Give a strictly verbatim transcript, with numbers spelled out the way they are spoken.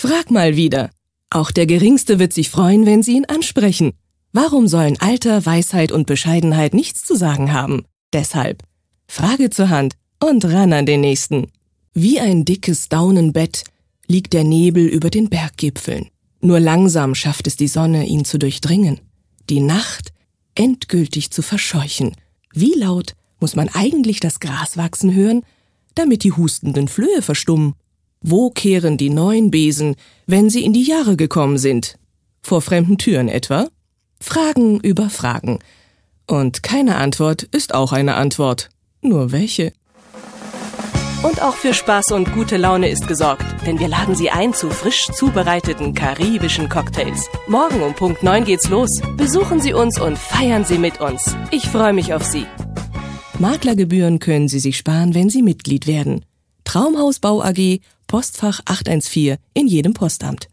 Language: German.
Frag mal wieder. Auch der Geringste wird sich freuen, wenn Sie ihn ansprechen. Warum sollen Alter, Weisheit und Bescheidenheit nichts zu sagen haben? Deshalb Frage zur Hand und ran an den Nächsten. Wie ein dickes Daunenbett liegt der Nebel über den Berggipfeln. Nur langsam schafft es die Sonne, ihn zu durchdringen, die Nacht endgültig zu verscheuchen. Wie laut muss man eigentlich das Gras wachsen hören, damit die hustenden Flöhe verstummen? Wo kehren die neuen Besen, wenn sie in die Jahre gekommen sind? Vor fremden Türen etwa? Fragen über Fragen. Und keine Antwort ist auch eine Antwort. Nur welche? Und auch für Spaß und gute Laune ist gesorgt, denn wir laden Sie ein zu frisch zubereiteten karibischen Cocktails. Morgen um Punkt neun geht's los. Besuchen Sie uns und feiern Sie mit uns. Ich freue mich auf Sie. Maklergebühren können Sie sich sparen, wenn Sie Mitglied werden. Traumhausbau A G, Postfach acht eins vier in jedem Postamt.